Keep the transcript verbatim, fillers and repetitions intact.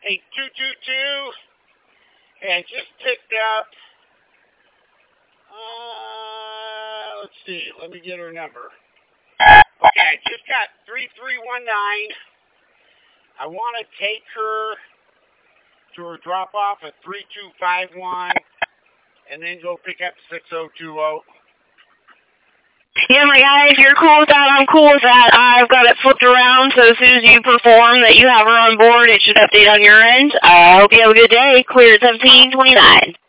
eight two two two, and just picked up, uh, let's see, let me get her number. Okay, I just got three three one nine. I want to take her to her drop-off at three two five one, and then go pick up six oh two oh. Yeah, my guy, if you're cool with that, I'm cool with that. I've got it flipped around, so as soon as you perform that you have her on board, it should update on your end. I uh, hope you have a good day. Clear at seventeen twenty-nine.